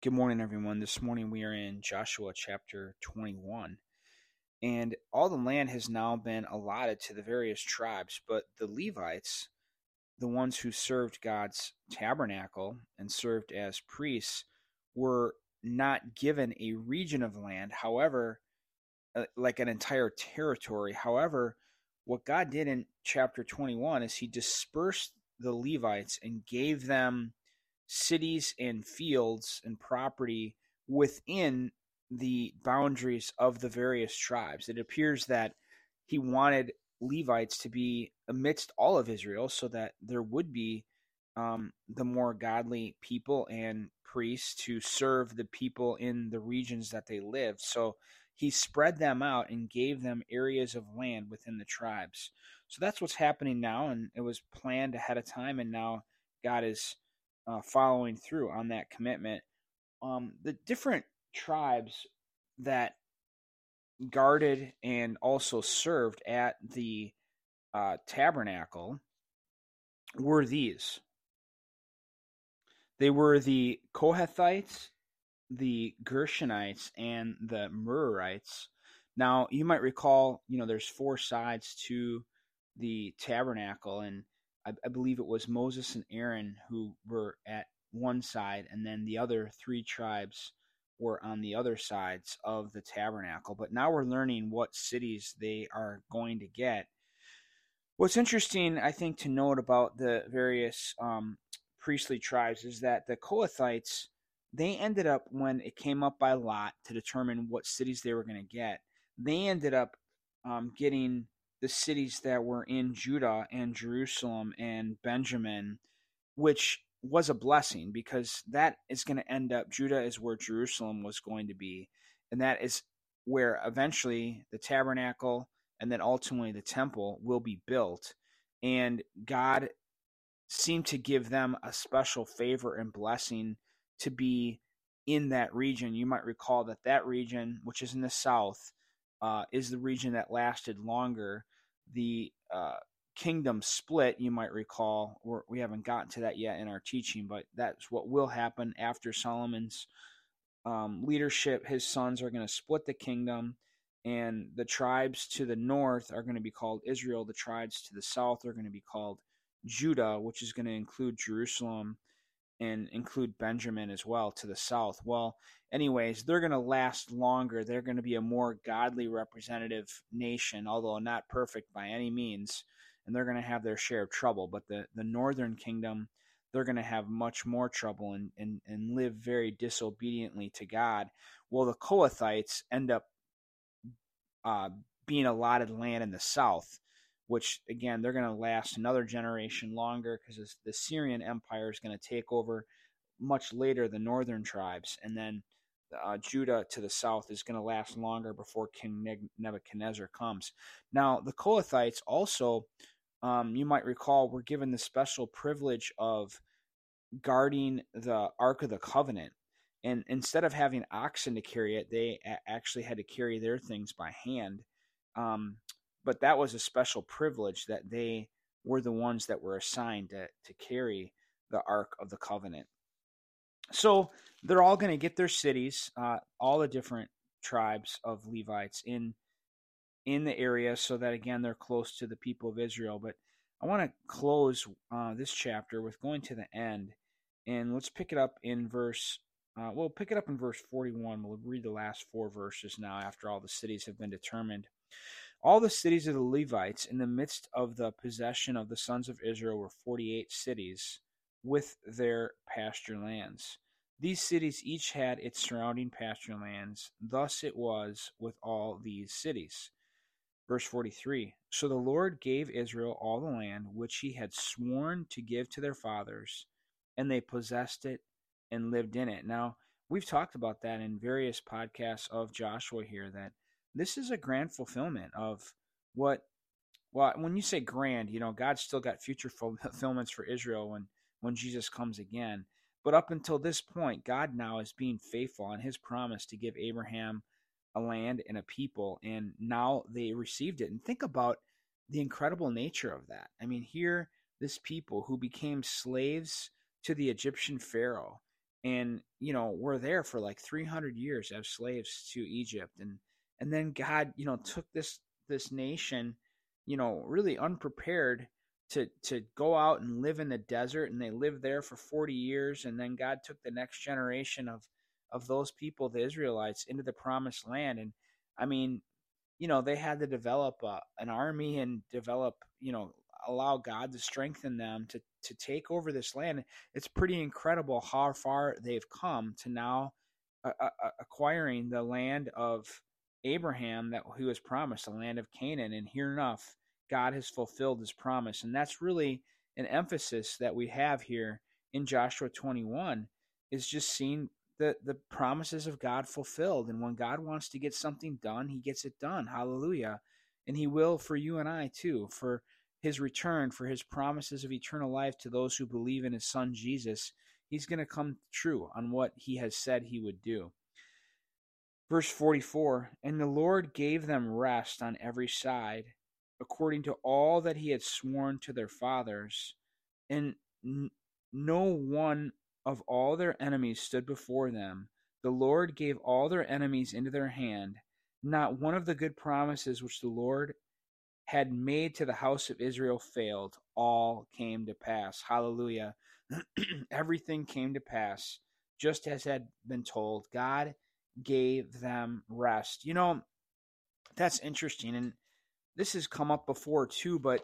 Good morning, everyone. This morning we are in Joshua chapter 21, and all the land has now been allotted to the various tribes, but the Levites, the ones who served God's tabernacle and served as priests, were not given a region of land, however, like an entire territory. However, what God did in chapter 21 is he dispersed the Levites and gave them cities and fields and property within the boundaries of the various tribes. It appears that he wanted Levites to be amidst all of Israel so that there would be the more godly people and priests to serve the people in the regions that they lived. So he spread them out and gave them areas of land within the tribes. So that's what's happening now, and it was planned ahead of time, and now God is following through on that commitment. The different tribes that guarded and also served at the tabernacle were these. They were the Kohathites, the Gershonites, and the Merarites. Now, you might recall, there's four sides to the tabernacle, and I believe it was Moses and Aaron who were at one side, and then the other three tribes were on the other sides of the tabernacle. But now we're learning what cities they are going to get. What's interesting, I think, to note about the various priestly tribes is that the Kohathites, they ended up, when it came up by lot to determine what cities they were going to get, they ended up getting the cities that were in Judah and Jerusalem and Benjamin, which was a blessing because that is going to end up, Judah is where Jerusalem was going to be, and that is where eventually the tabernacle and then ultimately the temple will be built. And God seemed to give them a special favor and blessing to be in that region. You might recall that that region, which is in the south, is the region that lasted longer. The kingdom split, you might recall. We haven't gotten to that yet in our teaching, but that's what will happen after Solomon's leadership. His sons are going to split the kingdom, and the tribes to the north are going to be called Israel. The tribes to the south are going to be called Judah, which is going to include Jerusalem and include Benjamin as well to the south. Well, anyways, they're going to last longer. They're going to be a more godly representative nation, although not perfect by any means, and they're going to have their share of trouble. But the northern kingdom, they're going to have much more trouble and live very disobediently to God. Well, the Kohathites end up being allotted land in the south, which, again, they're going to last another generation longer because the Syrian Empire is going to take over much later the northern tribes, and then Judah to the south is going to last longer before King Nebuchadnezzar comes. Now, the Kohathites also, you might recall, were given the special privilege of guarding the Ark of the Covenant. And instead of having oxen to carry it, they actually had to carry their things by hand. But that was a special privilege that they were the ones that were assigned to carry the Ark of the Covenant. So they're all going to get their cities, all the different tribes of Levites in the area, so that, again, they're close to the people of Israel. But I want to close this chapter with going to the end, and let's pick it up in verse. We'll pick it up in verse 41. We'll read the last four verses now after all the cities have been determined. All the cities of the Levites in the midst of the possession of the sons of Israel were 48 cities with their pasture lands. These cities each had its surrounding pasture lands. Thus it was with all these cities. Verse 43, so the Lord gave Israel all the land which he had sworn to give to their fathers, and they possessed it and lived in it. Now, we've talked about that in various podcasts of Joshua here, that this is a grand fulfillment of what, well, when you say grand, God's still got future fulfillments for Israel when Jesus comes again. But up until this point, God now is being faithful on his promise to give Abraham a land and a people, and now they received it. And think about the incredible nature of that. I mean, here, this people who became slaves to the Egyptian Pharaoh, and were there for like 300 years as slaves to Egypt, and then God took this nation really unprepared to go out and live in the desert, and they lived there for 40 years, and then God took the next generation of those people, the Israelites, into the promised land. And I mean, they had to develop an army and develop, allow God to strengthen them to take over this land. It's pretty incredible how far they've come to now acquiring the land of Abraham that who was promised, the land of Canaan. And here enough, God has fulfilled his promise. And that's really an emphasis that we have here in Joshua 21, is just seeing the promises of God fulfilled. And when God wants to get something done, he gets it done. Hallelujah. And he will for you and I too, for his return, for his promises of eternal life to those who believe in his son Jesus. He's going to come true on what he has said he would do. Verse 44, and the Lord gave them rest on every side, according to all that he had sworn to their fathers, and no one of all their enemies stood before them. The Lord gave all their enemies into their hand. Not one of the good promises which the Lord had made to the house of Israel failed. All came to pass. Hallelujah. Everything came to pass, just as had been told. God gave them rest. That's interesting. And this has come up before too, but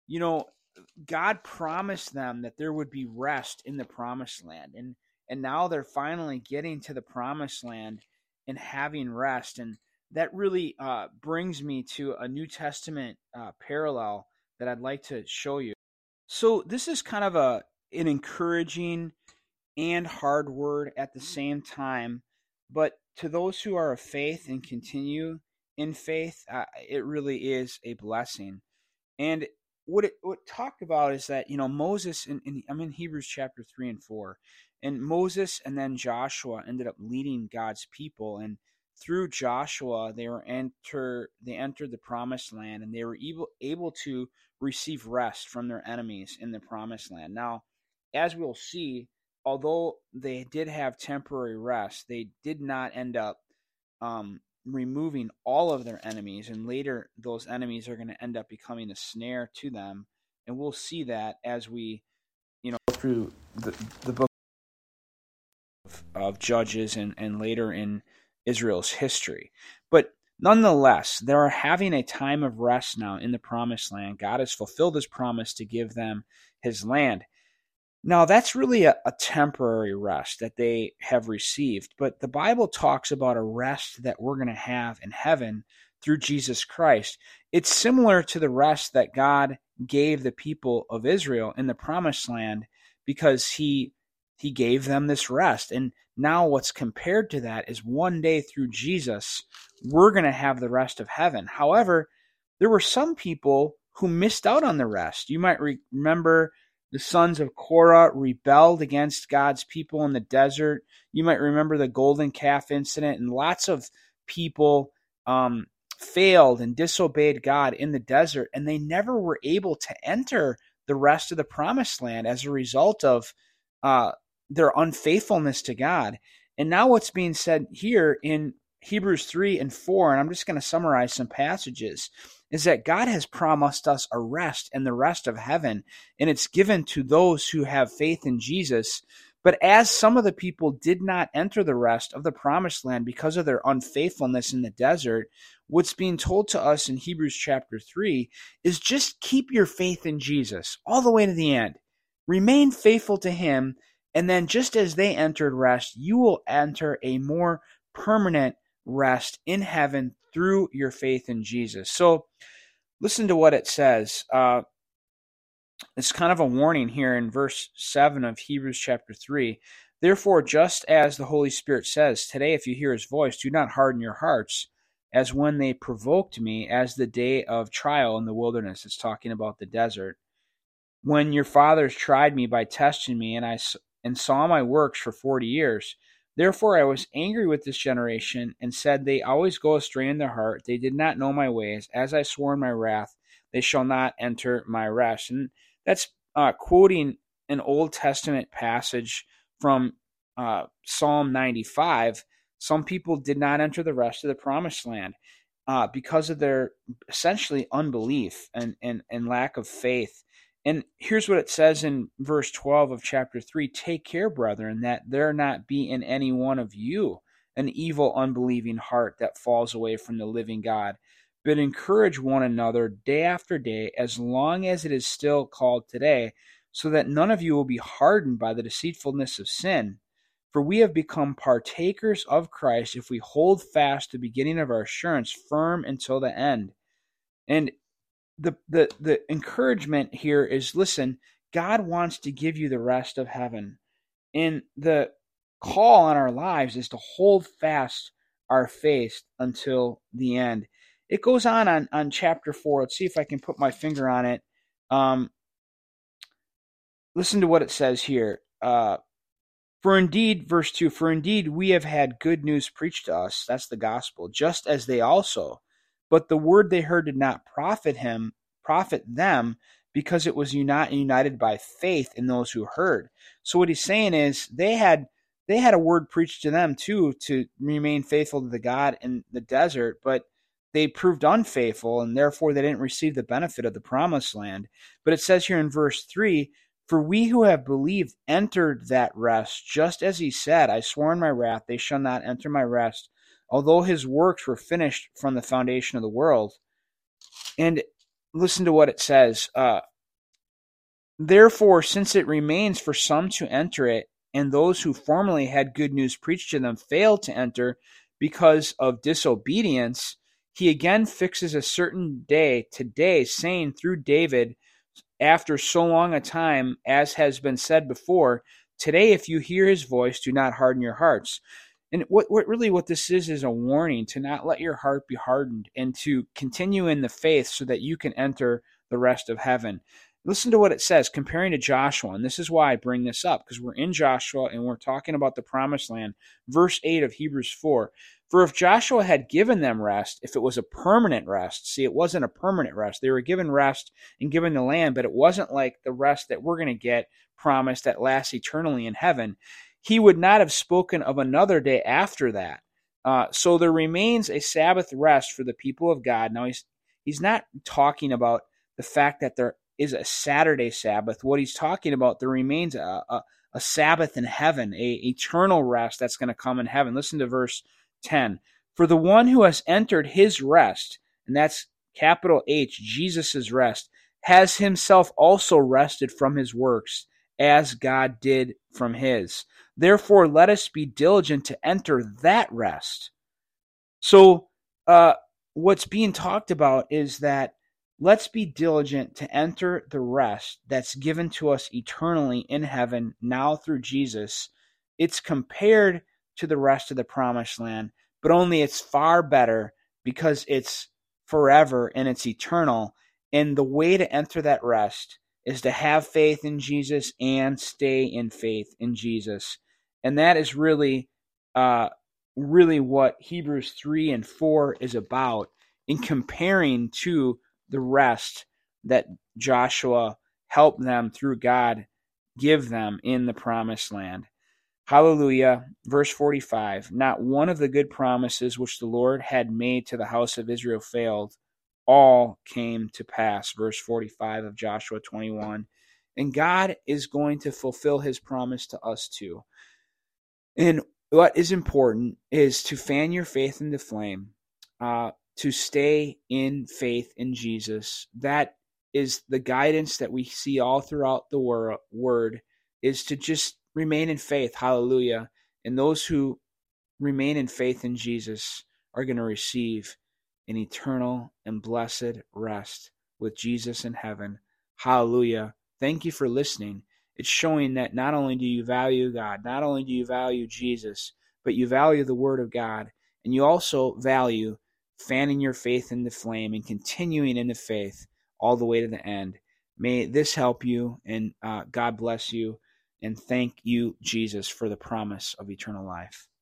God promised them that there would be rest in the promised land. And now they're finally getting to the promised land and having rest. And that really brings me to a New Testament parallel that I'd like to show you. So this is kind of an encouraging and hard word at the same time. But to those who are of faith and continue in faith, it really is a blessing. And what talked about is that Moses, I'm in Hebrews chapter 3 and 4, and Moses and then Joshua ended up leading God's people, and through Joshua they entered the promised land, and they were able to receive rest from their enemies in the promised land. Now, as we'll see, although they did have temporary rest, they did not end up removing all of their enemies, and later those enemies are going to end up becoming a snare to them. And we'll see that as we go through the book of Judges and later in Israel's history. But nonetheless, they are having a time of rest now in the promised land. God has fulfilled his promise to give them his land. Now, that's really a temporary rest that they have received, but the Bible talks about a rest that we're going to have in heaven through Jesus Christ. It's similar to the rest that God gave the people of Israel in the promised land, because he gave them this rest. And now what's compared to that is one day through Jesus, we're going to have the rest of heaven. However, there were some people who missed out on the rest. You might remember the sons of Korah rebelled against God's people in the desert. You might remember the golden calf incident, and lots of people failed and disobeyed God in the desert, and they never were able to enter the rest of the promised land as a result of their unfaithfulness to God. And now what's being said here in Hebrews 3 and 4, and I'm just going to summarize some passages, is that God has promised us a rest and the rest of heaven, and it's given to those who have faith in Jesus. But as some of the people did not enter the rest of the promised land because of their unfaithfulness in the desert, what's being told to us in Hebrews chapter 3 is just keep your faith in Jesus all the way to the end. Remain faithful to him, and then just as they entered rest, you will enter a more permanent rest in heaven through your faith in Jesus. So listen to what it says. It's kind of a warning here in verse 7 of Hebrews chapter 3. Therefore, just as the Holy Spirit says, today if you hear his voice, do not harden your hearts as when they provoked me, as the day of trial in the wilderness. It's talking about the desert. When your fathers tried me by testing me, and saw my works for 40 years. Therefore I was angry with this generation, and said, they always go astray in their heart. They did not know my ways. As I swore in my wrath, they shall not enter my rest. And that's quoting an Old Testament passage from Psalm 95, some people did not enter the rest of the promised land because of their essentially unbelief and lack of faith. And here's what it says in verse 12 of chapter 3: "Take care, brethren, that there not be in any one of you an evil, unbelieving heart that falls away from the living God, but encourage one another day after day, as long as it is still called today, so that none of you will be hardened by the deceitfulness of sin. For we have become partakers of Christ if we hold fast the beginning of our assurance firm until the end." And the encouragement here is, listen, God wants to give you the rest of heaven. And the call on our lives is to hold fast our faith until the end. It goes on chapter 4. Let's see if I can put my finger on it. Listen to what it says here. For indeed, verse 2, "For indeed we have had good news preached to us," that's the gospel, "just as they also. But the word they heard did not profit them, because it was not united by faith in those who heard." So what he's saying is they had a word preached to them too, to remain faithful to the God in the desert, but they proved unfaithful, and therefore they didn't receive the benefit of the promised land. But it says here in verse 3, "For we who have believed entered that rest, just as he said, I swore in my wrath, they shall not enter my rest, although his works were finished from the foundation of the world." And listen to what it says. "Therefore, since it remains for some to enter it, and those who formerly had good news preached to them failed to enter because of disobedience, he again fixes a certain day today, saying through David, after so long a time, as has been said before, today if you hear his voice, do not harden your hearts." And what this is a warning to not let your heart be hardened and to continue in the faith so that you can enter the rest of heaven. Listen to what it says, comparing to Joshua, and this is why I bring this up, because we're in Joshua and we're talking about the promised land. Verse 8 of Hebrews 4, "For if Joshua had given them rest, if it was a permanent rest," see, it wasn't a permanent rest. They were given rest and given the land, but it wasn't like the rest that we're going to get promised that lasts eternally in heaven. "He would not have spoken of another day after that." So there remains a Sabbath rest for the people of God. Now, he's not talking about the fact that there is a Saturday Sabbath. What he's talking about, there remains a Sabbath in heaven, a eternal rest that's going to come in heaven. Listen to verse 10. "For the one who has entered his rest," and that's capital H, Jesus' rest, "has himself also rested from his works, as God did from his. Therefore, let us be diligent to enter that rest." So what's being talked about is that let's be diligent to enter the rest that's given to us eternally in heaven now through Jesus. It's compared to the rest of the promised land, but only it's far better because it's forever and it's eternal. And the way to enter that rest is to have faith in Jesus and stay in faith in Jesus. And that is really what Hebrews 3 and 4 is about, in comparing to the rest that Joshua helped them through God give them in the promised land. Hallelujah. Verse 45, "Not one of the good promises which the Lord had made to the house of Israel failed. All came to pass." Verse 45 of Joshua 21. And God is going to fulfill his promise to us too. And what is important is to fan your faith into flame, to stay in faith in Jesus. That is the guidance that we see all throughout the word, is to just remain in faith. Hallelujah. And those who remain in faith in Jesus are going to receive an eternal and blessed rest with Jesus in heaven. Hallelujah. Thank you for listening. It's showing that not only do you value God, not only do you value Jesus, but you value the Word of God, and you also value fanning your faith in the flame and continuing in the faith all the way to the end. May this help you, and God bless you, and thank you, Jesus, for the promise of eternal life.